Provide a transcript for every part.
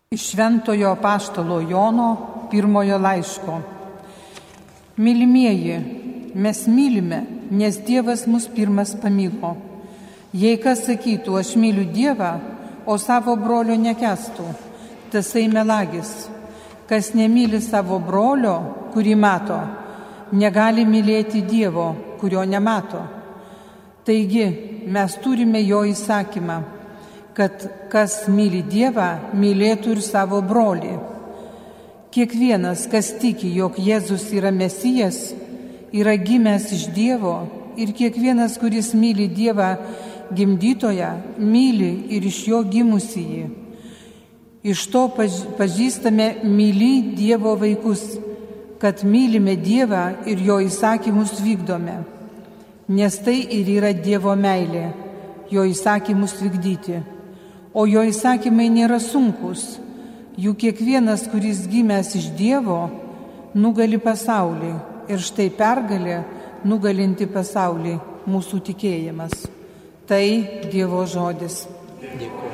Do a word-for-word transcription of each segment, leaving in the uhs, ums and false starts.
Iš Šventojo apaštalo Jono pirmojo laiško. Mylimieji, mes mylime, nes Dievas mus pirmas pamilo. Jei kas sakytų, aš myliu Dievą, o savo brolio nekęstų, tasai melagis. Kas nemyli savo brolio, kurį mato, negali mylėti Dievo, kurio nemato. Taigi, mes turime jo įsakymą, kad kas myli Dievą, mylėtų ir savo brolį. Kiekvienas, kas tiki, jog Jėzus yra Mesijas, yra gimęs iš Dievo, ir kiekvienas, kuris myli Dievą gimdytoją, myli ir iš jo gimusįjį. Iš to pažįstame myli Dievo vaikus, kad mylime Dievą ir jo įsakymus vykdome. Nes tai ir yra Dievo meilė, jo įsakymus vykdyti. O jo įsakymai nėra sunkus, jų kiekvienas, kuris gimęs iš Dievo, nugali pasaulį. Ir štai pergalė, nugalinti pasaulį, mūsų tikėjimas. Tai Dievo žodis. Dėkui.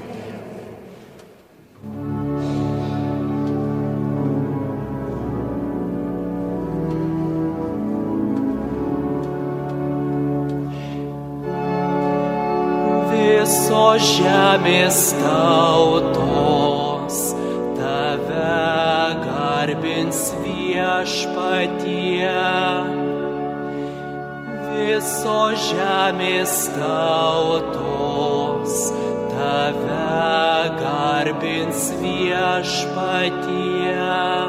Visos žemės tautos tave garbins viešpatie. Visos žemės tautos tave garbins viešpatie.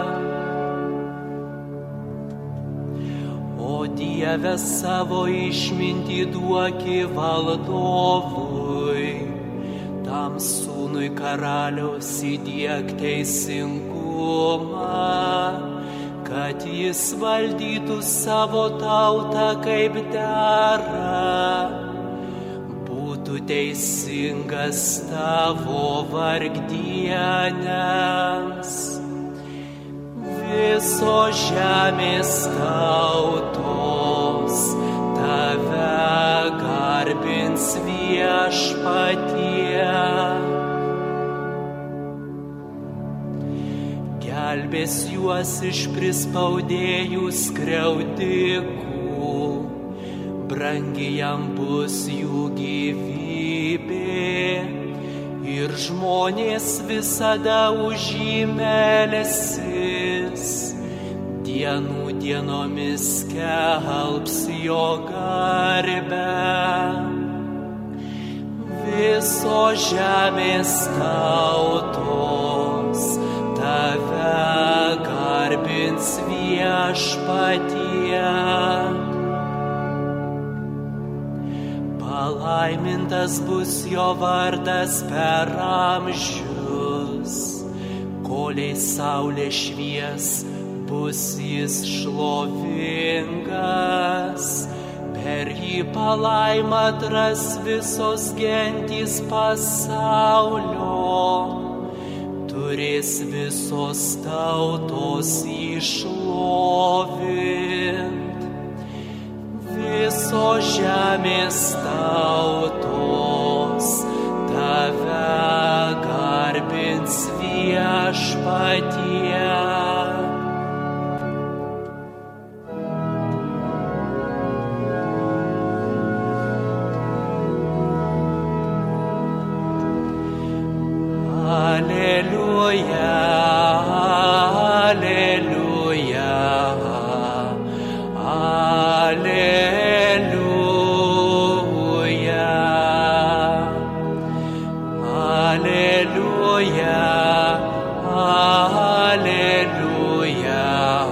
O Dieve, savo išmintį duoki valdovui, tam sūnui karaliaus įdiek teisingumą, kad jis valdytų savo tautą kaip dera, būtų teisingas tavo vargdienėms. Visos žemės tautos tave garbins viešpatie. Gelbės juos iš prispaudėjų skriaudikų, brangi jam bus jų gyvybė, ir žmonės visada už jį melsis, dienų dienomis skelbs jo garbę. Visos žemės tautos tave garbins viešpatie. Palaimintas bus jo vardas per amžius, kolei saulė švies, bus jis šlovingas. Per jį palaimą atras visos gentys pasaulio, turės visos tautos jį šlovint. Visos žemės tautos tave garbins viešpatie. Alleluja, alleluja, alleluja, alleluja, alleluja,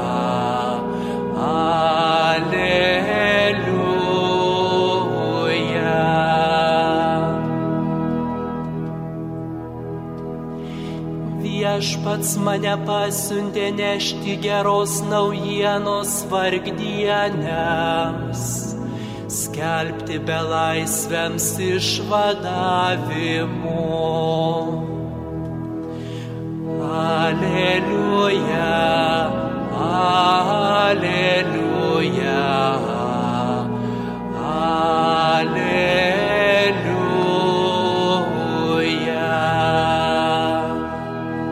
alleluja. Viešpats mane pasiuntė nešti geros naujienos vargdieniams, skelbti belaisviams išvadavimo. Alleluja, alleluja, alleluja.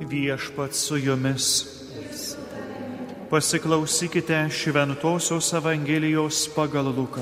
Viešpats su jumis. Pasiklausykite Šventosios Evangelijos pagal Luką.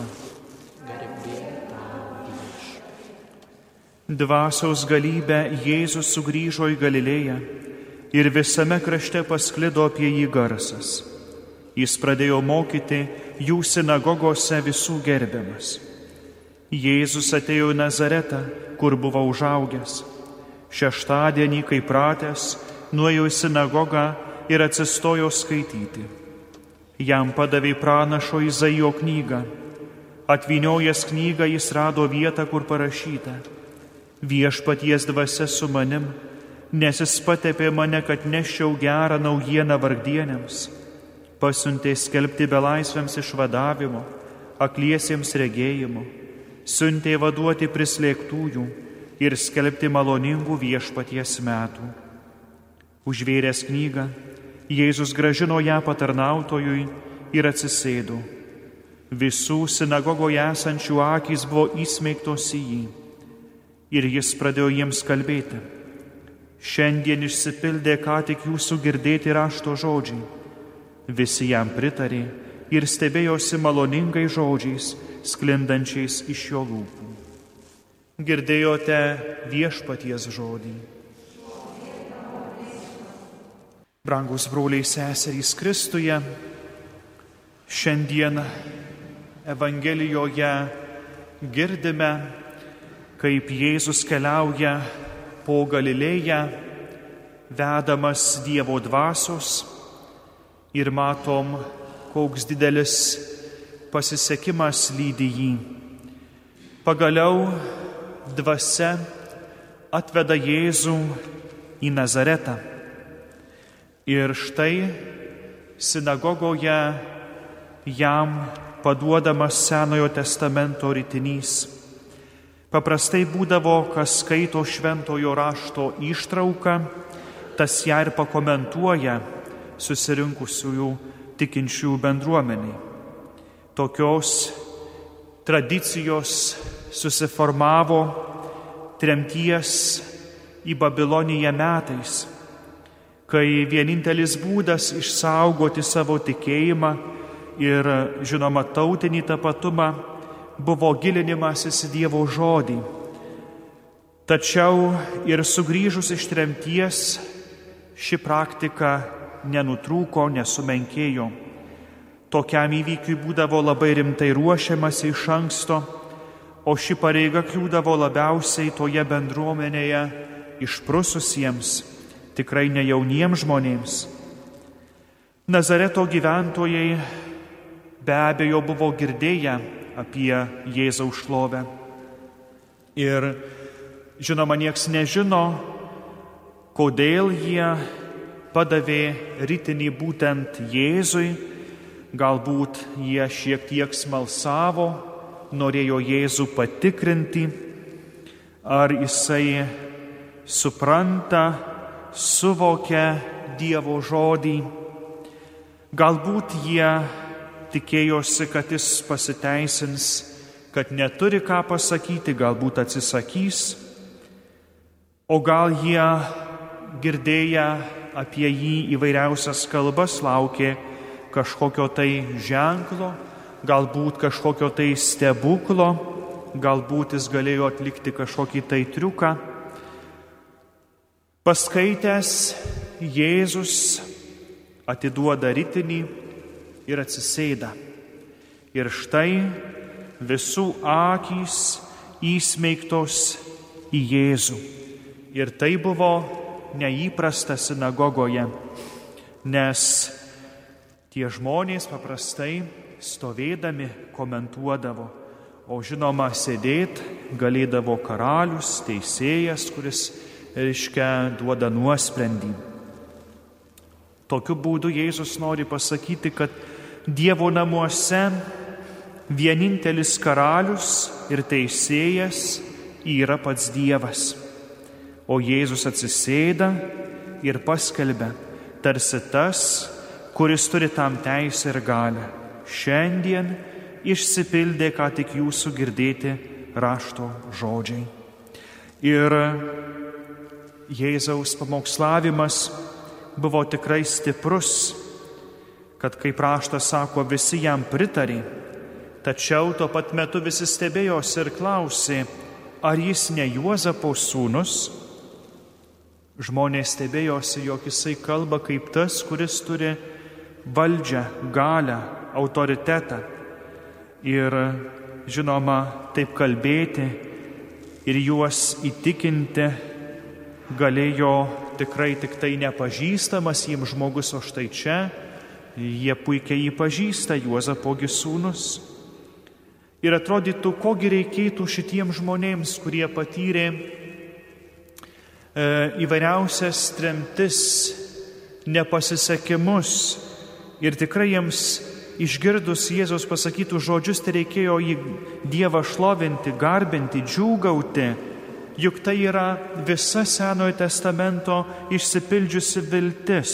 Dvasios galybę Jėzus sugrįžo į Galilėją ir visame krašte pasklido apie jį garsas. Jis pradėjo mokyti jų sinagogose visų gerbiamas. Jėzus atėjo į Nazaretą, kur buvo užaugęs. Šeštadienį, kai pratęs, nuėjo į sinagogą ir atsistojo skaityti. Jam padavė pranašo Izaijo knygą. Atvyniojęs knygą jis rado vietą, kur parašyta: Viešpaties dvasia su manim, nes jis patepė mane, kad neščiau gerą naujieną vargdienėms. Pasiuntė skelbti belaisviams išvadavimo, akliesiems regėjimo, siuntė vaduoti prislėgtųjų ir skelbti maloningų Viešpaties metų. Užvėręs knygą, Jėzus grąžino ją patarnautojui ir atsisėdo. Visų sinagogoje esančių akys buvo įsmeigtos į jį. Ir jis pradėjo jiems kalbėti: Šiandien išsipildė ką tik jūsų girdėti rašto žodžiai. Visi jam pritarė ir stebėjosi maloningai žodžiais, sklindančiais iš jo lūpų. Girdėjote Viešpaties žodį. Brangus broliai seserys Kristuje, šiandien Evangelijoje girdime, kaip Jėzus keliauja po Galilėją, vedamas Dievo dvasios, ir matom, koks didelis pasisekimas lydi jį. Pagaliau dvasia atveda Jėzų į Nazaretą. Ir štai sinagogoje jam paduodamas Senojo testamento ritinys. Paprastai būdavo, kas skaito šventojo rašto ištrauką, tas ją ir pakomentuoja susirinkusiųjų tikinčių bendruomeniai. Tokios tradicijos susiformavo tremties į Babiloniją metais, kai vienintelis būdas išsaugoti savo tikėjimą ir, žinoma, tautinį tapatumą buvo gilinimasis į Dievo žodį. Tačiau ir sugrįžus iš tremties ši praktika nenutrūko, nesumenkėjo. Tokiam įvykiui būdavo labai rimtai ruošiamasi iš anksto, o ši pareiga kliūdavo labiausiai toje bendruomenėje išprususiems, tikrai ne jauniems žmonėms. Nazareto gyventojai be abejo buvo girdėję apie Jėzaus šlovę. Ir žinoma, nieks nežino, kodėl jie padavė ritinį būtent Jėzui. Galbūt jie šiek tiek smalsavo, norėjo Jėzų patikrinti, ar jisai supranta, suvokia Dievo žodį. Galbūt jie tikėjosi, kad jis pasiteisins, kad neturi ką pasakyti, galbūt atsisakys. O gal jie girdėję apie jį įvairiausias kalbas laukė kažkokio tai ženklo, galbūt kažkokio tai stebuklo, galbūt jis galėjo atlikti kažkokį tai triuką. Paskaitęs, Jėzus atiduoda ritinį ir atsisėda. Ir štai visų akys įsmeigtos į Jėzų. Ir tai buvo neįprasta sinagogoje, nes tie žmonės paprastai stovėdami komentuodavo, o žinoma, sėdėt galėdavo karalius, teisėjas, kuris, reiškia, duoda nuosprendį. Tokiu būdu Jėzus nori pasakyti, kad Dievo namuose vienintelis karalius ir teisėjas yra pats Dievas. O Jėzus atsisėda ir paskelbia, tarsi tas, kuris turi tam teisę ir galią. Šiandien išsipildė ką tik jūsų girdėti rašto žodžiai. Ir Jėzaus pamokslavimas buvo tikrai stiprus, kad, kaip raštas sako, visi jam pritarė, tačiau tuo pat metu visi stebėjosi ir klausė, ar jis ne Juozapo sūnus? Žmonės stebėjosi, jog jisai kalba kaip tas, kuris turi valdžią, galią, autoritetą. Ir, žinoma, taip kalbėti ir juos įtikinti galėjo tikrai tik tai nepažįstamas jiems žmogus, o štai čia jie puikiai jį pažįsta, Juozapogi sūnus. Ir atrodytų, kogi reikėtų šitiems žmonėms, kurie patyrė e, įvairiausias tremtis, nepasisekimus ir tikrai jiems išgirdus Jėzaus pasakytų žodžius, tai reikėjo jį Dievą šlovinti, garbinti, džiūgauti, juk tai yra visa Senojo testamento išsipildžiusi viltis.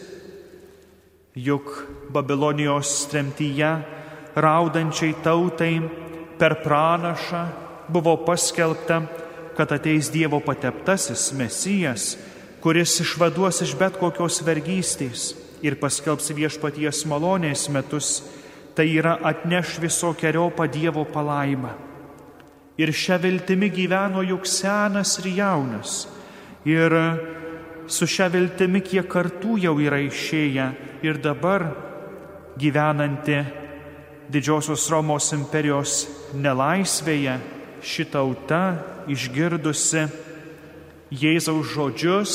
Juk Babilonijos tremtyje raudančiai tautai per pranašą buvo paskelbta, kad ateis Dievo pateptasis Mesijas, kuris išvaduos iš bet kokios vergystės ir paskelbs viešpaties malonės metus, tai yra atneš visokiojopą Dievo palaimą. Ir šią viltimi gyveno juk senas ir jaunas. Ir su šią viltimi kiek kartų jau yra išėję ir dabar gyvenanti Didžiosios Romos imperijos nelaisvėje, ši tauta išgirdusi Jėzaus žodžius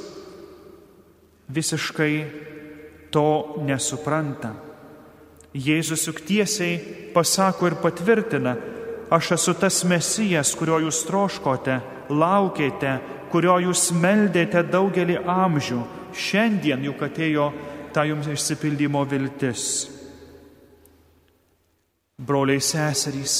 visiškai to nesupranta. Jėzus juk tiesiai pasako ir patvirtina, aš esu tas Mesijas, kurio jūs troškote, laukėte, kurio jūs meldėte daugelį amžių. Šiandien juk atėjo ta jums išsipildymo viltis. Broliai seserys,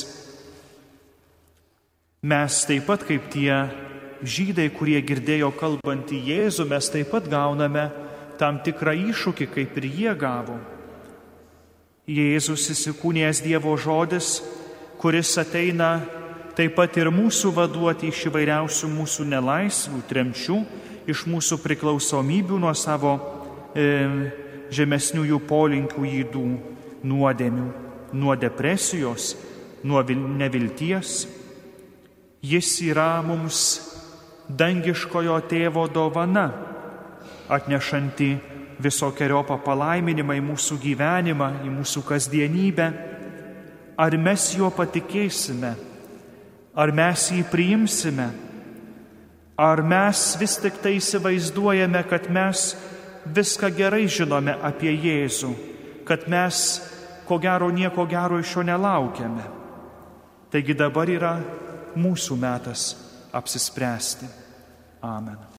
mes taip pat kaip tie žydai, kurie girdėjo kalbantį Jėzų, mes taip pat gauname tam tikrą iššūkį, kaip ir jie gavo. Jėzus įsikūnijęs Dievo žodis, kuris ateina taip pat ir mūsų vaduoti iš įvairiausių mūsų nelaisvių, tremčių, iš mūsų priklausomybių nuo savo e, žemesniųjų polinkių ydų, nuodėmių, nuo depresijos, nuo nevilties. Jis yra mums dangiškojo tėvo dovana, atnešanti visokiojopą palaiminimą į mūsų gyvenimą, į mūsų kasdienybę. Ar mes juo patikėsime? Ar mes jį priimsime? Ar mes vis tik tai įsivaizduojame, kad mes viską gerai žinome apie Jėzų, kad mes ko gero nieko gero iš jo nelaukiame? Taigi dabar yra mūsų metas apsispręsti. Amen.